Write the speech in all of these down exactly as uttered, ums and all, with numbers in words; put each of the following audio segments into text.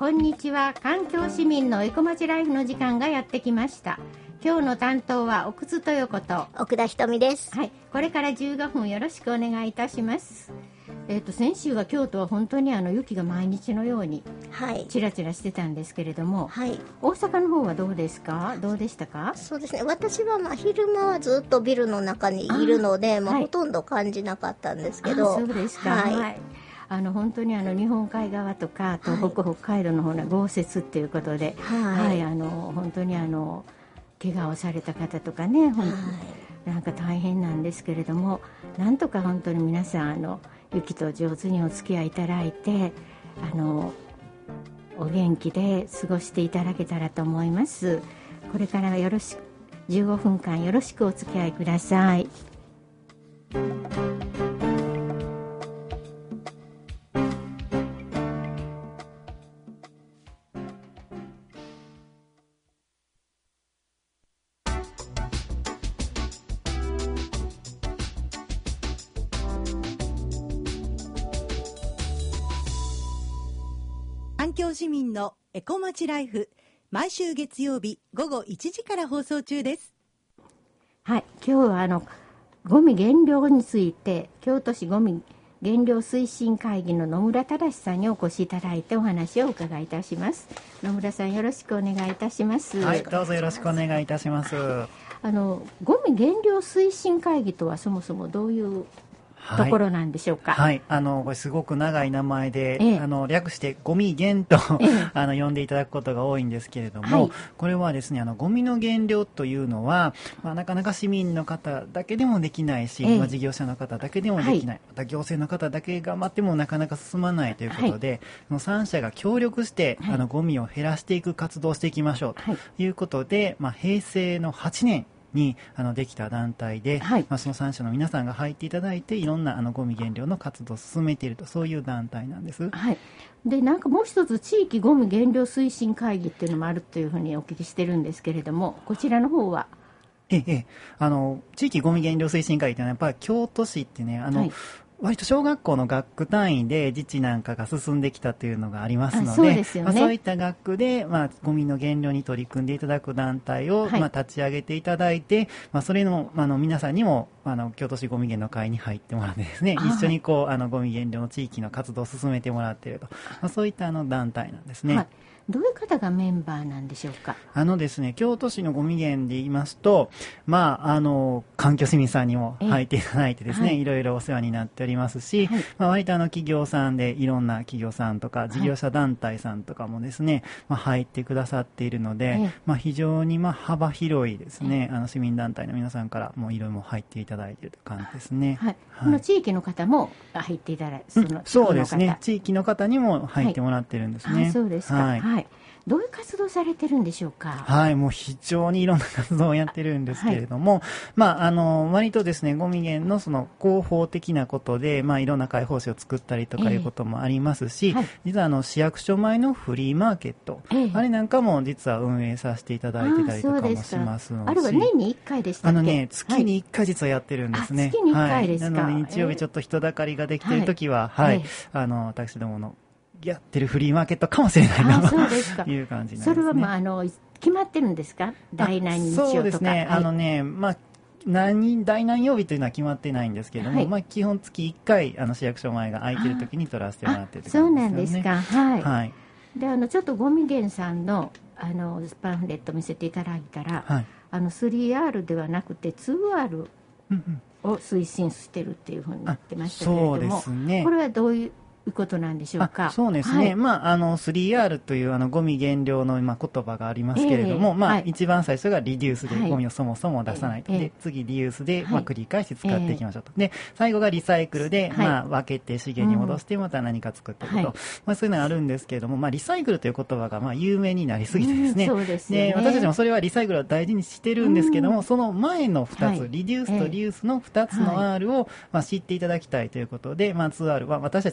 こんにちは。環境市民のエコまちライフの時間がやってきました。今日の担当は奥津豊子と奥田ひとみです。 はい、これからじゅうごふんよろしくお願いいたします。えーと、先週は京都は本当にあの雪が毎日のようにちらちらしてたんですけれども、はい、大阪の方はどうですか？どうでしたか？ そうですね、私はまあ昼間はずっとビルの中にいるので、まあはい、ほとんど感じなかったんですけど。 そうですか、はいはい、あの本当にあの日本海側とか東北、はい、北海道の方の豪雪っていうことで、はいはい、あの本当にあの怪我をされた方とかね、はい、なんか大変なんですけれども、なんとか本当に皆さんあの雪と上手にお付き合いいただいて、あのお元気で過ごしていただけたらと思います。これからよろしくじゅうごふんかんよろしくお付き合いください。 環境市民のエコまちライフ、毎週月曜日午後いちじから放送中です。 はい、今日はあのゴミ減量について京都市ゴミ減量推進会議の野村忠さんにお越しいただいてお話をお伺いいたします。野村さん、よろしくお願いいたします。 はい、どうぞよろしくお願いいたします。 あのゴミ減量推進会議とはそもそもどういうところなんでしょうか？ はい、はい、あのこれすごく長い名前で、ええ、あの略してゴミ減と、ええ、あの呼んでいただくことが多いんですけれども、はい、これはですね、あのゴミの減量というのは、まあ、なかなか市民の方だけでもできないし、え、まあ、事業者の方だけでもできない、はい、また行政の方だけ頑張ってもなかなか進まないということで、はい、そのさん者が協力して、はい、あのゴミを減らしていく活動をしていきましょうということで、はい、まあ、平成のはちねんにあのできた団体で、はい、まあ、そのさん者の皆さんが入っていただいていろんなあのゴミ減量の活動を進めていると、そういう団体なんです。 はい、でなんかもう一つ地域ゴミ減量推進会議っていうのもあるというふうにお聞きしてるんですけれども、こちらの方はええ、あの地域ゴミ減量推進会議っていうのはやっぱり京都市ってね、あの、はい、割と小学校の学区単位で自治なんかが進んできたというのがありますので、そうですよね、まあ、そういった学区で、まあ、ゴミの減量に取り組んでいただく団体を、はい、まあ、立ち上げていただいて、まあ、それの、あの皆さんにもあの京都市ゴミ減の会に入ってもらってですね、一緒にこうあのゴミ減量の地域の活動を進めてもらっていると、まあ、そういったあの団体なんですね。はい、 どういう方がメンバーなんでしょうか？ あのですね、京都市のゴミ減で言いますと、まあ、あの環境市民さんにも入っていただいてですね、はい、いろいろお世話になっておりますし、はい、まあ、割とあの企業さんでいろんな企業さんとか事業者団体さんとかもですね、はい、まあ、入ってくださっているので、はい、まあ、非常にまあ幅広いですね、あの市民団体の皆さんからもいろいろ入っていただいているという感じですね。 はい、はい、この地域の方も入っていただいて、その、うん、 そうですね、地域の方にも入ってもらってるんですね。 はい、そうですか。はい、はい、どういう活動されてるんでしょうか？ はい、もう非常にいろんな活動をやってるんですけれども、はい、まあ、あの割とですね、ゴミ減のその広報的なことで、まあ、いろんな開放誌を作ったりとかいうこともありますし、えーはい、実はあの市役所前のフリーマーケット、えー、あれなんかも実は運営させていただいてたりとかもしますので、 あれは年にいっかいでしたっけ？ あのね、月にいっかい実はやってるんですね。はい、 月にいっかいですか？ はい、なので日曜日ちょっと人だかりができているときは、はい、はい、あの私どものやってるフリーマーケットかもしれないなという感じなんですね。 それは、まあ、あの決まってるんですか？第何日曜とか。 そうですね、はい、あのね、まあ、何第何曜日というのは決まってないんですけれども、はい、まあ、基本月いっかいあの市役所前が空いてるときに取らせてもらってるという感じですよね。 そうなんですか。はい、はい、であのちょっとゴミ減さんのあのパンフレット見せていただいたら、はい、あの スリーアール ではなくて ツーアール を推進してるっていうふうになってましたけれども、そうですね、これはどういういうことなんでしょうか？ そうですね、はい、まあ、あの スリーアール というあのゴミ減量の今言葉がありますけれども、えーまあはい、一番最初がリデュースでゴミをそもそも出さないと、はい、で次リユースで、まあ、繰り返し使っていきましょうと、で最後がリサイクルで、はい、まあ、分けて資源に戻してまた何か作っていくと、うん、まあ、そういうのがあるんですけれども、まあ、リサイクルという言葉がまあ有名になりすぎてですね、うん、そうですよね、で私たちもそれはリサイクルを大事にしてるんですけども、うん、その前のふたつ、はい、リデュースとリユースのふたつの R を、まあ、知っていただきたいということで、まあ、ツーアール は私たちちょっとに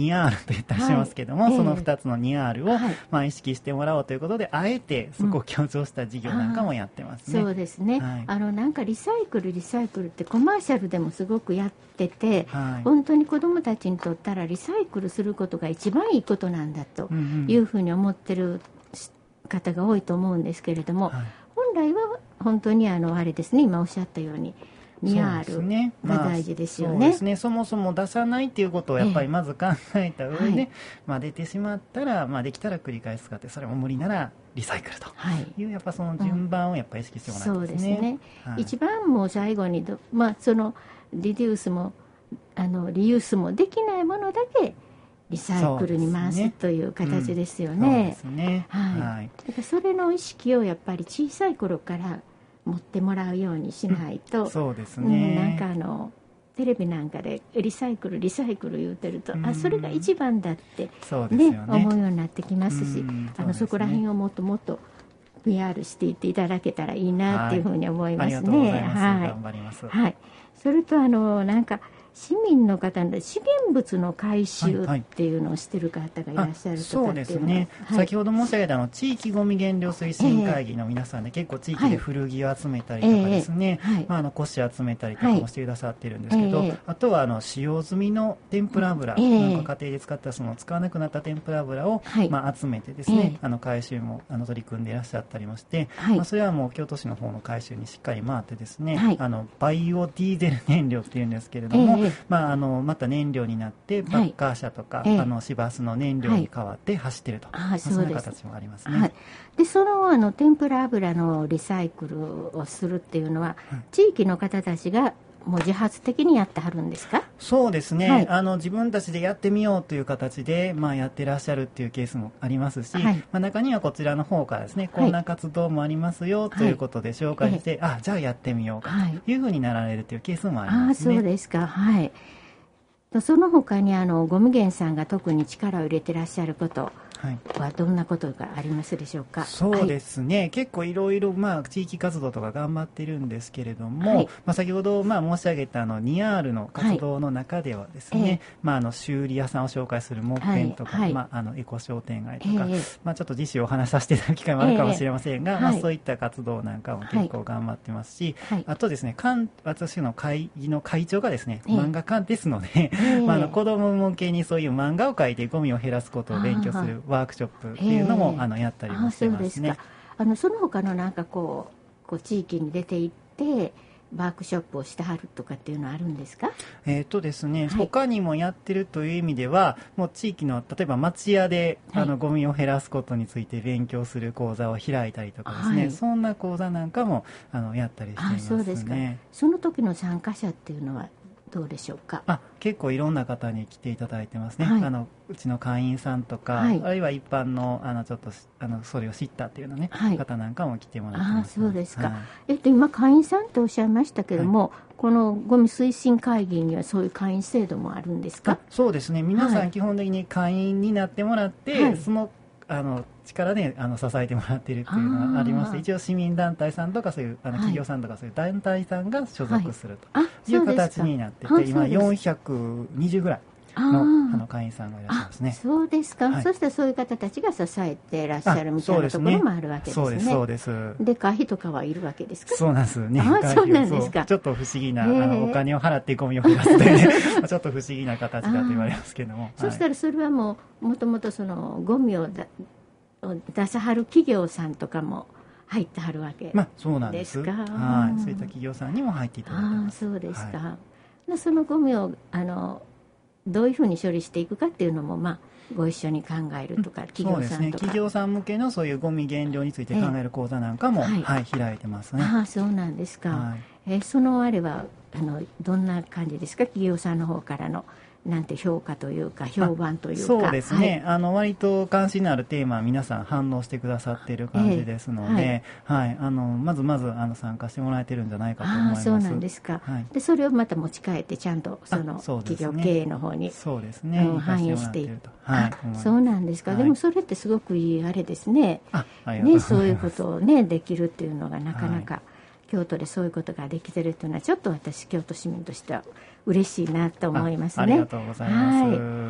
にアールと言ったりしますけども、はい、そのふたつの にアール を、はい、まあ、意識してもらおうということで、あえてそこを強調した事業なんかもやってますね。 うん、そうですね、はい、あのなんかリサイクルリサイクルってコマーシャルでもすごくやってて、はい、本当に子どもたちにとったらリサイクルすることが一番いいことなんだというふうに思ってる方が多いと思うんですけれども、はい、本来は本当にあのあれですね、今おっしゃったようににアール が大事ですよね。 そうですね、そもそも出さないっていうことをやっぱりまず考えた上で、ええ、まあ、出てしまったら、まあ、できたら繰り返す使って、それも無理ならリサイクルという、はい、やっぱその順番をやっぱり意識してもらいたいですね。 そうですね、はい、一番もう最後にど、まあ、そのリデュースもあのリユースもできないものだけリサイクルに回す、ね、という形ですよね。 そうですね、はいはい、だからそれの意識をやっぱり小さい頃から持ってもらうようにしないと、 うん、そうですね、 うん、なんかあのテレビなんかでリサイクルリサイクル言うてると、うん、あそれが一番だって、 そうですよね、 思うようになってきますし、 うん、 あのそこら辺をもっともっと ピーアール していっていただけたらいいなっていうふうに思いますね。はい、ありがとうございます、はい、 頑張ります、 はい、それとあのなんか市民の方の資源物の回収っていうのをしてる方がいらっしゃるとかっていうのは、はいはい、そうですね、 はい、先ほど申し上げたあの地域ごみ減量推進会議の皆さんで、えー、結構地域で古着を集めたりとかですね、えーはい、まあ、あの古紙集めたりとかもしてくださってるんですけど、はい、あとはあの使用済みの天ぷら油、えー、なんか家庭で使ったその使わなくなった天ぷら油を、はい、まあ、集めてですね、えー、あの回収もあの取り組んでいらっしゃったりもして、はい、まあ、それはもう京都市の方の回収にしっかり回ってですね、はい、あのバイオディーゼル燃料っていうんですけれども、えー、まあ、あのまた燃料になってバッカー車とか、はい、あの市バスの燃料に変わって走ってると、はい、そんな形もありますね。はい、 でそのあの天ぷら油のリサイクルをするっていうのは、はい、地域の方たちがもう自発的にやってはるんですか？ そうですね、はい、あの自分たちでやってみようという形で、まあ、やってらっしゃるっていうケースもありますし、はい、まあ、中にはこちらの方からですね、こんな活動もありますよということで紹介して、はい、あじゃあやってみようかというふうになられるというケースもありますね。 あそうですか、はい。その他にあのゴミ源さんが特に力を入れてらっしゃることはどんなことがありますでしょうか？ そうですね、はい、結構いろいろまあ地域活動とか頑張ってるんですけれども、はい、まあ、先ほどまあ申し上げたあの にアール の活動の中ではですね、はい、まあ、あの修理屋さんを紹介する木片とか、はい、まあ、あのエコ商店街とか、えーまあ、ちょっと次週お話しさせていただく機会もあるかもしれませんが、えーまあ、そういった活動なんかも結構頑張ってますし、はい、あとですね、私の会議の会長がですね、漫画家ですので、えーまあ、あの子供向けにそういう漫画を描いてゴミを減らすことを勉強するワークショップっていうのも、えー、あのやったりもしてますね。 あ、そうですか。あのその他のなんかこう、こう地域に出て行ってワークショップをしてはるとかっていうのはあるんですか？ えーとですね、はい、他にもやってるという意味では、もう地域の例えば町屋で、はい、あのゴミを減らすことについて勉強する講座を開いたりとかですね、はい、そんな講座なんかもあのやったりしていますね。あ、そうですか。 その時の参加者っていうのはどうでしょうか？ あ、結構いろんな方に来ていただいてますね。はい、あのうちの会員さんとか、はい、あるいは一般のあのちょっとあのそれを知ったっていうようなね、はい、方なんかも来てもらってます、 ね。あ、そうですか。はい、えっと今会員さんとおっしゃいましたけども、はい、このゴミ推進会議にはそういう会員制度もあるんですか？ そうですね。皆さん基本的に会員になってもらって、はい、そのあの力であの支えてもらっているっていうのがありまして、一応市民団体さんとかそういうあの企業さんとかそういう団体さんが所属するという形になってて、はい、今よんひゃくにじゅうぐらいの あ, あの会員さんがいらっしゃいますね。 そうですか、はい、そしてそういう方たちが支えていらっしゃるみたいなところもあるわけですね。 そうですね。そうですそうです。 で会費とかはいるわけですか？ そうなんですね。 あ、そうなんですか。 ちょっと不思議な、あのお金を払ってゴミを減らすというねちょっと不思議な形だと言われますけども、はい、 そしたらそれはもうもともとそのゴミをだ出さはる企業さんとかも入ってはるわけですか？まあ、 そうなんです。はい、そういった企業さんにも入っていただいてます。 あ、そうですか。はい、でそのゴミをあのどういうふうに処理していくかっていうのも、まあ、ご一緒に考えるとか、企業さんとか、そうですね、 企業さん向けのそういうゴミ減量について考える講座なんかも、えーはいはい、開いてますね。 ああ、そうなんですか。はい、えー、そのあれはあのどんな感じですか？企業さんの方からのなんて評価というか評判というか。 そうですね、はい、あの割と関心のあるテーマは皆さん反応してくださっている感じですので、えーはいはい、あのまずまずあの参加してもらえてるんじゃないかと思います。あ、 そうなんですか。はい、でそれをまた持ち帰ってちゃんとその企業経営の方にそうですね、 うん、反映していると。はい、そうなんですか。はい、でもそれってすごくいいあれですね。あ、ありがとうございます。ね、そういうことをねできるっていうのがなかなか、はい、京都でそういうことができてるというのはちょっと私京都市民としては嬉しいなと思いますね。 あ, ありがとうございます。はい、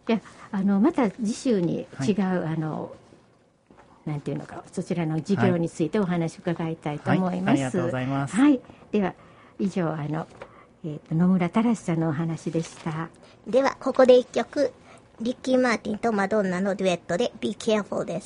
であのまた次週に違う、はい、あのなんていうのかそちらの事業についてお話を伺いたいと思います。はい、ありがとうございます。 はい、では以上あの、えー、と野村忠さんのお話でした。 ではここで一曲、リッキー・マーティンとマドンナのデュエットで Be Careful です。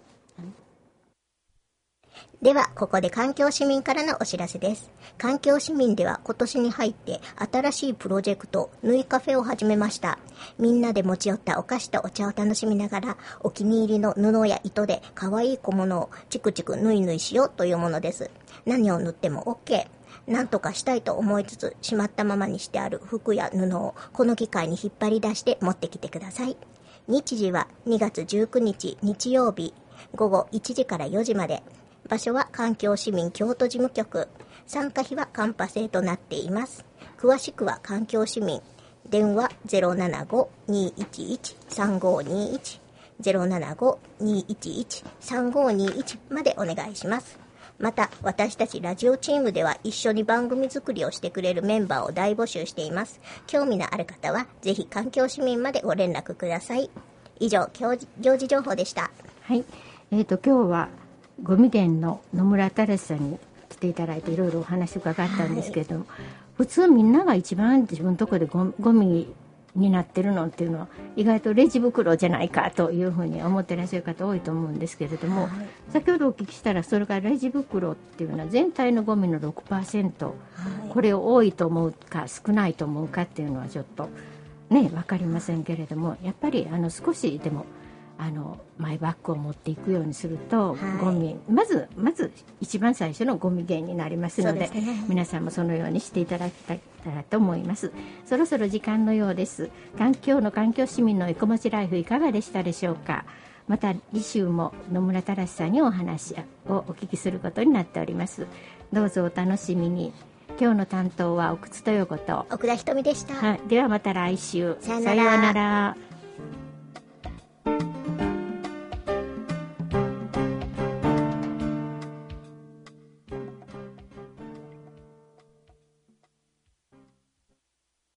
ではここで環境市民からのお知らせです。環境市民では今年に入って新しいプロジェクトぬいカフェを始めました。みんなで持ち寄ったお菓子とお茶を楽しみながらお気に入りの布や糸で可愛い小物をチクチクぬいぬいしようというものです。何を塗っても OK。何とかしたいと思いつつしまったままにしてある服や布をこの機会に引っ張り出して持ってきてください。日時はにがつじゅうくにち日曜日ごごいちじからよじまで。場所は環境市民京都事務局。参加費はカンパ制となっています。詳しくは環境市民電話 ゼロななご にいちいち さんごにいち ゼロななご にいちいち さんごにいち までお願いします。また私たちラジオチームでは一緒に番組作りをしてくれるメンバーを大募集しています。興味のある方はぜひ環境市民までご連絡ください。以上行事情報でした。 はい、えーと今日はゴミ源の野村忠さんに来ていただいていろいろお話を伺ったんですけども、はい、普通みんなが一番自分のところでゴゴミになってるのっていうのは意外とレジ袋じゃないかというふうに思ってらっしゃる方多いと思うんですけれども、はい、先ほどお聞きしたらそれからレジ袋っていうのは全体のゴミの ろくパーセント、はい、これを多いと思うか少ないと思うかっていうのはちょっとね分かりませんけれども、やっぱりあの少しでもあのマイバッグを持っていくようにすると、はい、ゴミまずまず一番最初のゴミ源になりますの で, で、ね、皆さんもそのようにしていただきたいと思います。そろそろ時間のようです。環境の環境市民のエコもちライフいかがでしたでしょうか。また次週も野村忠さんにお話をお聞きすることになっております。どうぞお楽しみに。今日の担当は奥津豊子と奥田ひとみでした。 はい、ではまた来週。 さよなら。 さようなら。